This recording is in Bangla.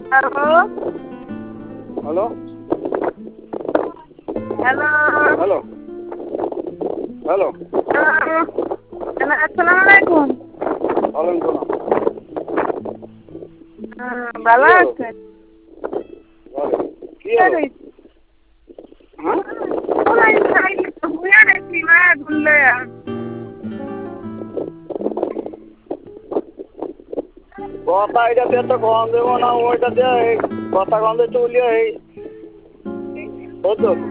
Hello hello hello hello hello hello আসসালামু আলাইকুম। ওয়ালাইকুম ভালো কি হলো? আছেন? কি হলো? হ্যাঁ কথা এটাতে তো কম দেবো না ওইটাতে কথা কম দিয়ে চলিয়ে এই বুঝছো